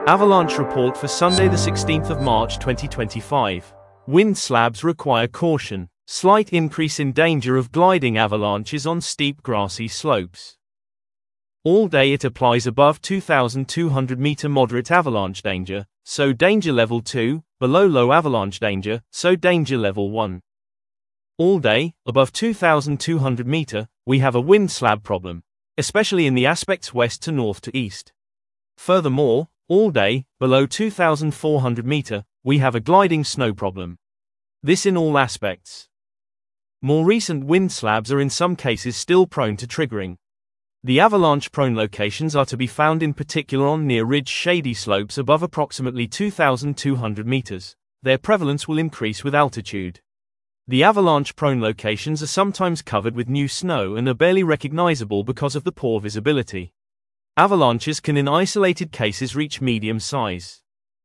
Avalanche report for Sunday the 16th of March 2025. Wind slabs require caution. Slight increase in danger of gliding avalanches on steep grassy slopes. All day it applies above 2,200 meter moderate avalanche danger, so danger level 2, below low avalanche danger, so danger level 1. All day, above 2,200 meter, we have a wind slab problem, especially in the aspects west to north to east. Furthermore, all day, below 2,400 meter, we have a gliding snow problem. This in all aspects. More recent wind slabs are in some cases still prone to triggering. The avalanche-prone locations are to be found in particular on near-ridge shady slopes above approximately 2,200 meters. Their prevalence will increase with altitude. The avalanche-prone locations are sometimes covered with new snow and are barely recognizable because of the poor visibility. Avalanches can in isolated cases reach medium size.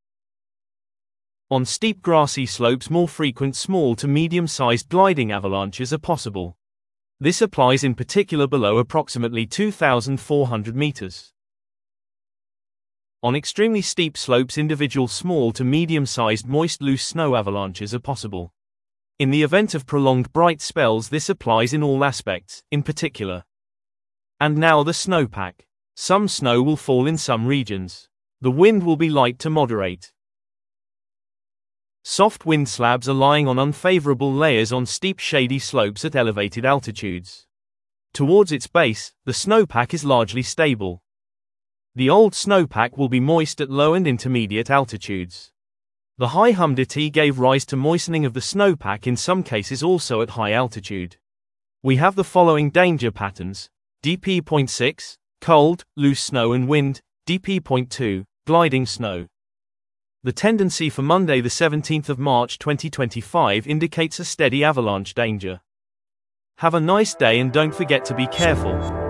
On steep grassy slopes more frequent small to medium-sized gliding avalanches are possible. This applies in particular below approximately 2,400 meters. On extremely steep slopes individual small to medium-sized moist loose snow avalanches are possible. In the event of prolonged bright spells this applies in all aspects, in particular. And now the snowpack. Some snow will fall in some regions. The wind will be light to moderate. Soft wind slabs are lying on unfavorable layers on steep shady slopes at elevated altitudes. Towards its base, the snowpack is largely stable. The old snowpack will be moist at low and intermediate altitudes. The high humidity gave rise to moistening of the snowpack in some cases also at high altitude. We have the following danger patterns: DP.6, cold, loose snow and wind, DP.2, gliding snow. The tendency for Monday the 17th of March 2025 indicates a steady avalanche danger. Have a nice day and don't forget to be careful.